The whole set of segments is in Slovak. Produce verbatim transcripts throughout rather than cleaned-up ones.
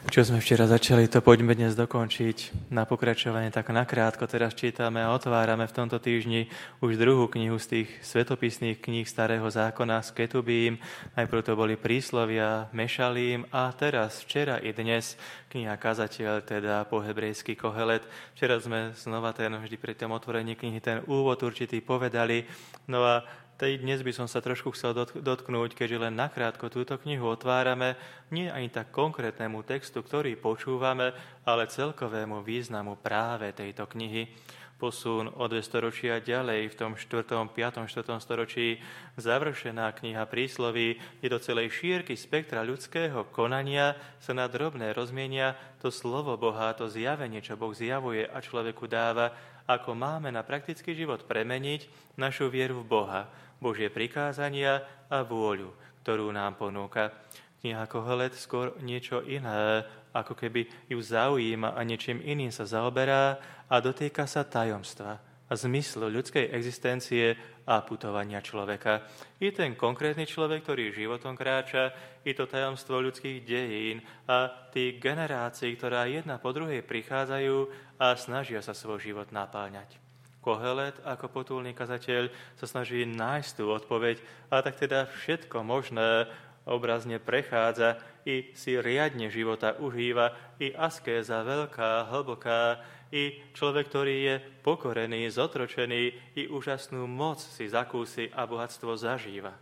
Čo sme včera začali, to poďme dnes dokončiť. Na pokračovanie tak nakrátko teraz čítame a otvárame v tomto týždni už druhú knihu z tých svetopisných kníh Starého zákona z Ketubím. Najprv to boli príslovia, Mešalím a teraz, včera i dnes, kniha Kazateľ, teda po hebrejsky Kohelet. Včera sme znova ten, vždy pri tom otvorení knihy, ten úvod určitý povedali. No a tej dnes by som sa trošku chcel dotknúť, keďže len nakrátko túto knihu otvárame, nie ani tak konkrétnemu textu, ktorý počúvame, ale celkovému významu práve tejto knihy. Posun o dve storočia ďalej, v tom štvrtom, piatom, štvrtom storočí, završená kniha prísloví, je do celej šírky spektra ľudského konania sa na drobné rozmienia to slovo Boha, to zjavenie, čo Boh zjavuje a človeku dáva, ako máme na praktický život premeniť našu vieru v Boha, Božie prikázania a vôľu, ktorú nám ponúka. Kniha Kohelet skôr niečo iné, ako keby ju zaujíma a niečím iným sa zaoberá a dotýka sa tajomstva a zmyslu ľudskej existencie a putovania človeka. Je ten konkrétny človek, ktorý životom kráča, je to tajomstvo ľudských dejín a tých generácií, ktorá jedna po druhej prichádzajú a snažia sa svoj život napáľňať. Kohelet ako potulný kazateľ sa snaží nájsť tú odpoveď a tak teda všetko možné obrazne prechádza i si riadne života užíva, i askéza veľká, hlboká, i človek, ktorý je pokorený, zotročený, i úžasnú moc si zakúsi a bohatstvo zažíva.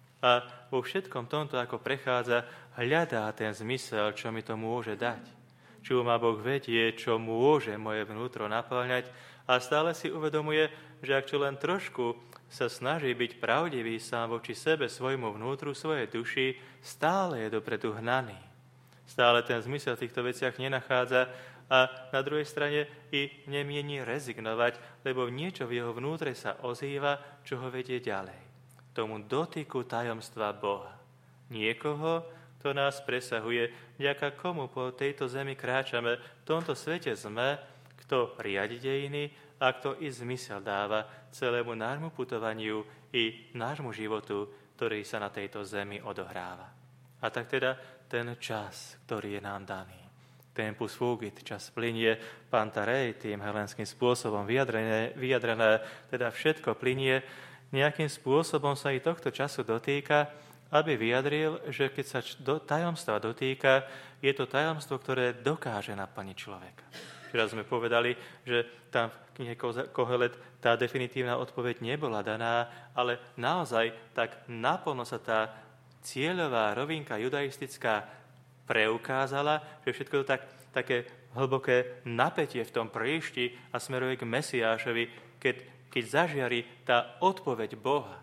A vo všetkom tomto, ako prechádza, hľadá ten zmysel, čo mi to môže dať. Čo ma Boh vedie, čo môže moje vnútro naplňať, a stále si uvedomuje, že ak čo len trošku sa snaží byť pravdivý sám voči sebe, svojmu vnútru, svojej duši, stále je dopredu hnaný. Stále ten zmysel v týchto veciach nenachádza a na druhej strane i nemieni rezignovať, lebo niečo v jeho vnútre sa ozýva, čo ho vedie ďalej. Tomu dotyku tajomstva Boha. Niekoho, kto nás presahuje, vďaka komu po tejto zemi kráčame, v tomto svete sme, kto riadi dejiny a kto i zmysel dáva celému nášmu putovaniu i nášmu životu, ktorý sa na tejto zemi odohráva. A tak teda ten čas, ktorý je nám daný. Tempus fugit, čas plynie, pantarei, tým helenským spôsobom vyjadrené, vyjadrené, teda všetko plynie, nejakým spôsobom sa i tohto času dotýka, aby vyjadril, že keď sa do tajomstva dotýka, je to tajomstvo, ktoré dokáže naplniť človeka. Včera sme povedali, že tam v knihe Kohelet tá definitívna odpoveď nebola daná, ale naozaj tak naplno sa tá cieľová rovinka judaistická preukázala, že všetko to tak, také hlboké napätie v tom priešti a smeruje k Mesiášovi, keď, keď zažiari tá odpoveď Boha.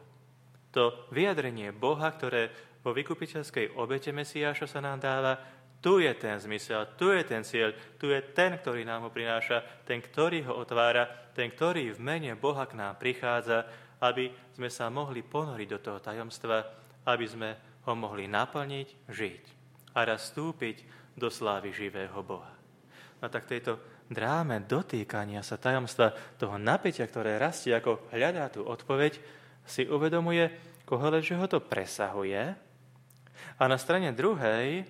To vyjadrenie Boha, ktoré vo vykupiteľskej obete Mesiáša sa nám dáva, tu je ten zmysel, tu je ten cieľ, tu je ten, ktorý nám ho prináša, ten, ktorý ho otvára, ten, ktorý v mene Boha k nám prichádza, aby sme sa mohli ponoriť do toho tajomstva, aby sme ho mohli naplniť, žiť a raz vstúpiť do slávy živého Boha. No tak tejto dráme dotýkania sa tajomstva, toho napätia, ktoré rastie, ako hľadá tú odpoveď, si uvedomuje Kohelet, že ho to presahuje a na strane druhej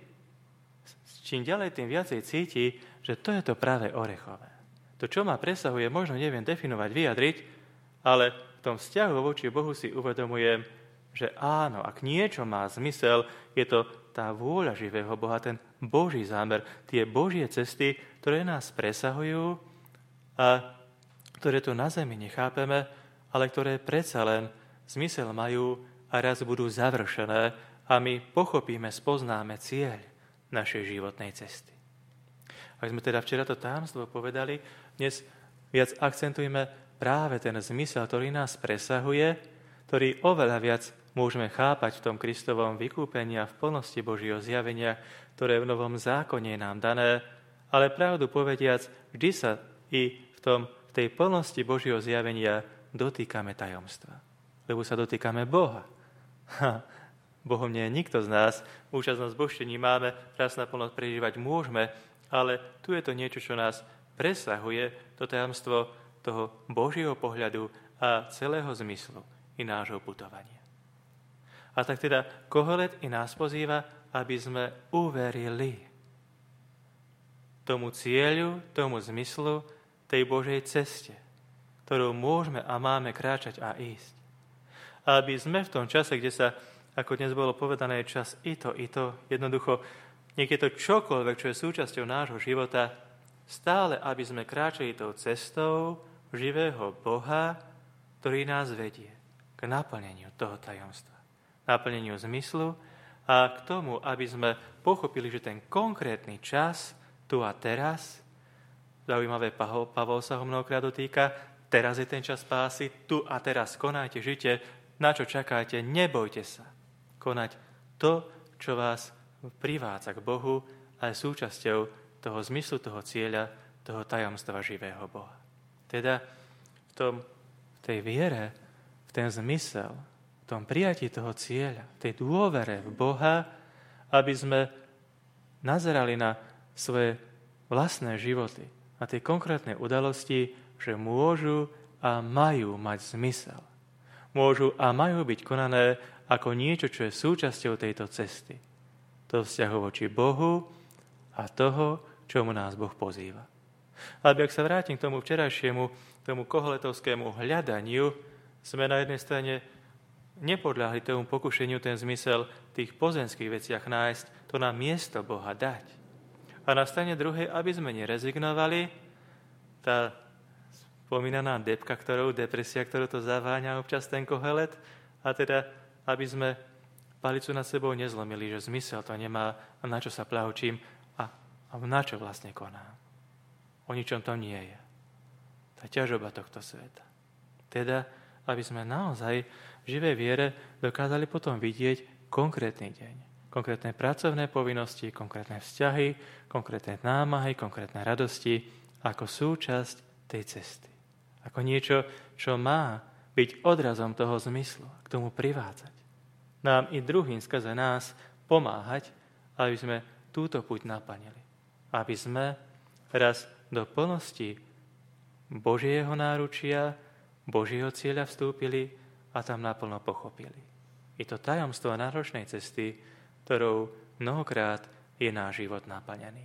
čím ďalej, tým viacej cíti, že to je to práve orechové. To, čo ma presahuje, možno neviem definovať, vyjadriť, ale v tom vzťahu voči Bohu si uvedomujem, že áno, ak niečo má zmysel, je to tá vôľa živého Boha, ten Boží zámer, tie Božie cesty, ktoré nás presahujú a ktoré tu na zemi nechápeme, ale ktoré predsa len zmysel majú a raz budú završené a my pochopíme, spoznáme cieľ našej životnej cesty. Ak sme teda včera to tajomstvo povedali, dnes viac akcentujeme práve ten zmysel, ktorý nás presahuje, ktorý oveľa viac môžeme chápať v tom Kristovom vykúpení a v plnosti Božieho zjavenia, ktoré v Novom zákone je nám dané, ale pravdu povediac, vždy sa i v, tom, v tej plnosti Božieho zjavenia dotýkame tajomstva. Lebo sa dotýkame Boha. Ha. Bohom nie je nikto z nás, účastnosť božštení máme, raz naplno prežívať môžeme, ale tu je to niečo, čo nás presahuje, to tajomstvo toho Božieho pohľadu a celého zmyslu i nášho putovania. A tak teda Kohelet i nás pozýva, aby sme uverili. tomu cieľu, tomu zmyslu tej Božej ceste, ktorou môžeme a máme kráčať a ísť. A aby sme v tom čase, kde sa, ako dnes bolo povedané, čas i to, i to, jednoducho, nech je to čokoľvek, čo je súčasťou nášho života, stále, aby sme kráčali tou cestou živého Boha, ktorý nás vedie k naplneniu toho tajomstva, naplneniu zmyslu a k tomu, aby sme pochopili, že ten konkrétny čas, tu a teraz, zaujímavé, Pavol sa ho mnohokrát dotýka, teraz je ten čas spásy, tu a teraz konajte, žite, na čo čakáte, nebojte sa. Konať to, čo vás privádza k Bohu a je súčasťou toho zmyslu, toho cieľa, toho tajomstva živého Boha. Teda v, tom, v tej viere, v ten zmysel, v tom prijatí toho cieľa, v tej dôvere v Boha, aby sme nazerali na svoje vlastné životy, na tie konkrétne udalosti, že môžu a majú mať zmysel. Môžu a majú byť konané ako niečo, čo je súčasťou tejto cesty. To vzťahu voči Bohu a toho, čomu nás Boh pozýva. Aby ak sa vrátim k tomu včerajšiemu, tomu koholetovskému hľadaniu, sme na jednej strane nepodľahli tomu pokušeniu ten zmysel v tých pozemských veciach nájsť, to na miesto Boha dať. A na strane druhej, aby sme nerezignovali, tá spomínaná depka, ktorou, depresia, ktorú to zaváňa občas ten kohelet, a teda, aby sme palicu nad sebou nezlomili, že zmysel to nemá, a na čo sa pľahučím a, a na čo vlastne konám. O ničom to nie je. Tá ťažoba tohto sveta. Teda, aby sme naozaj v živej viere dokázali potom vidieť konkrétny deň, konkrétne pracovné povinnosti, konkrétne vzťahy, konkrétne námahy, konkrétne radosti, ako súčasť tej cesty. Ako niečo, čo má byť odrazom toho zmyslu, k tomu privádzať. Nám i druhým skrze nás pomáhať, aby sme túto púť naplnili. Aby sme raz do plnosti Božieho náručia, Božieho cieľa vstúpili a tam naplno pochopili. Je to tajomstvo náročnej cesty, ktorou mnohokrát je náš život naplnený.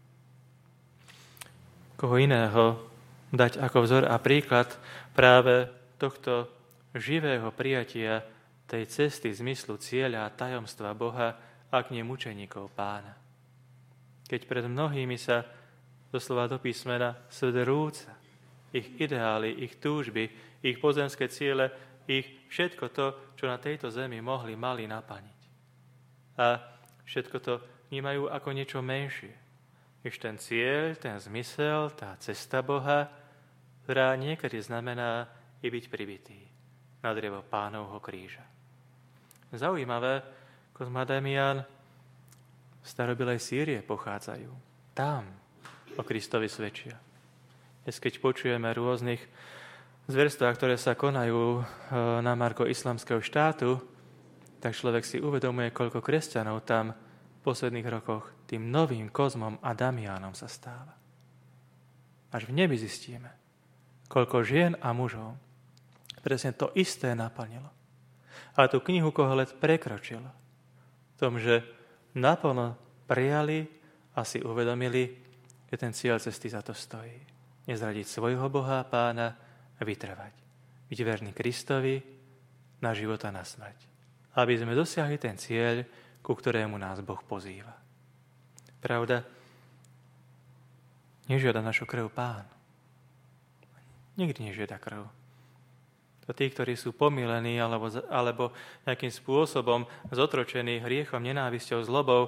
Koho iného dať ako vzor a príklad práve tohto živého prijatia tej cesty, zmyslu, cieľa a tajomstva Boha, ak nie mučeníkov Pána. Keď pred mnohými sa doslova do písmena svedrúca ich ideály, ich túžby, ich pozemské ciele, ich všetko to, čo na tejto zemi mohli, mali naplniť. A všetko to vnímajú ako niečo menšie. Iš ten cieľ, ten zmysel, tá cesta Boha, ktorá niekedy znamená i byť pribitý na drevo Pánovho kríža. Zaujímavé, Kozma Damian z starobilej Sýrie pochádzajú. Tam o Kristovi svedčia. Dnes, keď počujeme rôznych zverstvách, ktoré sa konajú na margo islamského štátu, tak človek si uvedomuje, koľko kresťanov tam v posledných rokoch tým novým Kozmom a Damianom sa stáva. Až v nebi zistíme, koľko žien a mužov presne to isté naplnilo. A tú knihu Kohelet prekročilo v tom, že naplno prijali a si uvedomili, že ten cieľ cesty za to stojí. Nezradiť svojho Boha a Pána a vytrvať. Byť verný Kristovi na život a na smrť. Aby sme dosiahli ten cieľ, ku ktorému nás Boh pozýva. Pravda, nežiada našu krv Pán. Nikdy nežiada krv. To tí, ktorí sú pomilení alebo, alebo nejakým spôsobom zotročení hriechom, nenávisťou, zlobou,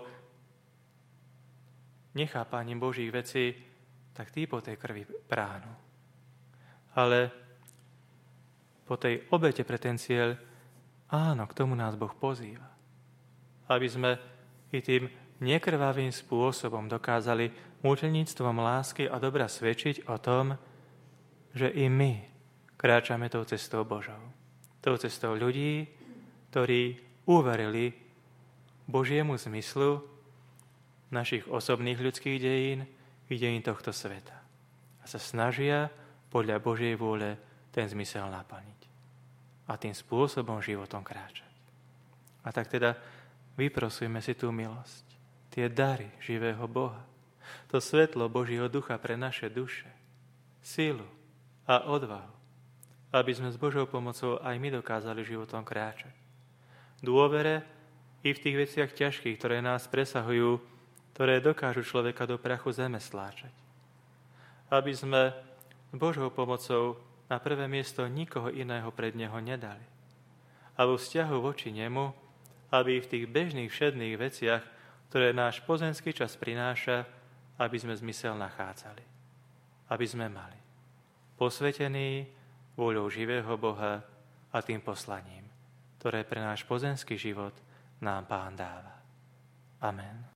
nechápaním Božích vecí, tak tí po tej krvi práhnu. Ale po tej obete pre ten cieľ, áno, k tomu nás Boh pozýva. Aby sme i tým nekrvavým spôsobom dokázali mučeníctvom lásky a dobra svedčiť o tom, že i my kráčame tou cestou Božou. Tou cestou ľudí, ktorí uverili Božiemu zmyslu našich osobných ľudských dejín i dejín tohto sveta. A sa snažia podľa Božej vôle ten zmysel naplniť. A tým spôsobom životom kráčať. A tak teda vyprosujme si tú milosť, tie dary živého Boha. To svetlo Božieho ducha pre naše duše, silu a odvahu, aby sme s Božou pomocou aj my dokázali životom kráčať. Dôvere i v tých veciach ťažkých, ktoré nás presahujú, ktoré dokážu človeka do prachu zeme stláčať. Aby sme s Božou pomocou na prvé miesto nikoho iného pred Neho nedali. A vo vzťahu voči Nemu, aby v tých bežných všedných veciach, ktoré náš pozemský čas prináša, aby sme zmysel nachádzali. Aby sme mali posvetený vôľou živého Boha a tým poslaním, ktoré pre náš pozemský život nám Pán dáva. Amen.